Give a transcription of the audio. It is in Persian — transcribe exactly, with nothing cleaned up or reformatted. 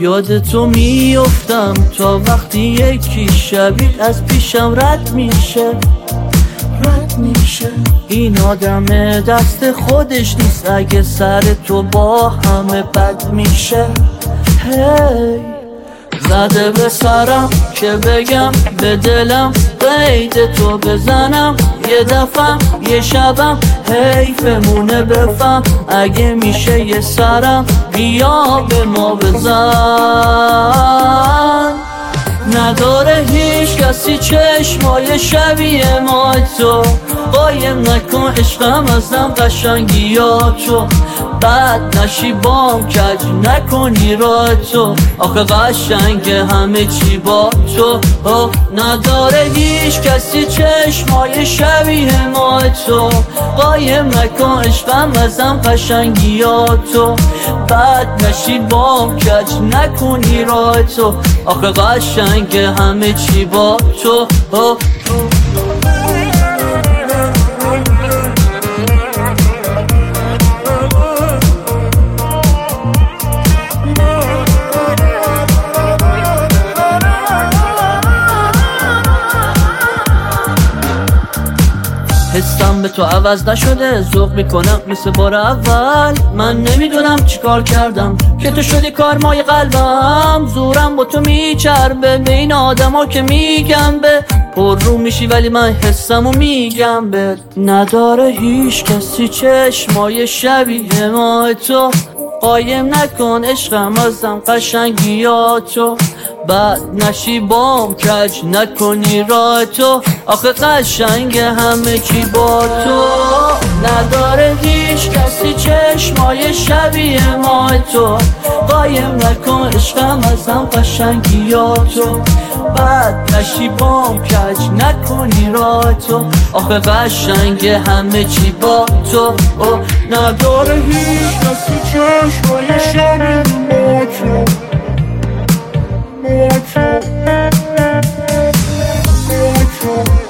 یاد تو میافتم تا وقتی یکی شبیه از پیشم رد میشه رد میشه. این آدم دست خودش نیست، اگه سر تو با همه بد میشه. هی زده به سرم که بگم به دلم قید تو بزنم، یه دفعه یه شبم حیفمونه بفهم. اگه میشه یه سرم بیا به ما بزن. نداره هیچ کسی چشمای شبیه ما تو، قایم نکن عشقم ازم قشنگیاتو. بد نشی بام کج نکنی راه تو، آخه قشنگ همه چی با تو. نداره هیچ کسی چشمای شبیه ما تو، قایم نکن عشقم ازم قشنگیاتو. بد نشی بام کج نکنی راه تو، آخه قشنگ همه چی با تو. حسم به تو عوض نشده، ذوق میکنم مثل بار اول. من نمیدونم چی کار کردم که تو شدی کارمای قلبم. زورم با تو میچربه به این آدم ها که میگم به پر رو میشی، ولی من حسمو میگم به. نداره هیچ کسی چشمای شبیه ما تو، قایم نکن عشقم ازم قشنگیاتو. بد نشی بام کج نکنی راه تو، آخه قشنگ همه چی با تو. نداره هیچ کسی چشمای شبیه ما تو، قایم نکن عشقم ازم قشنگیاتو. بد نشی بام کج نکنی راه تو، آخه قشنگ همه چی با تو. نداره هیچ کسی چشمای شبیه ما تو. More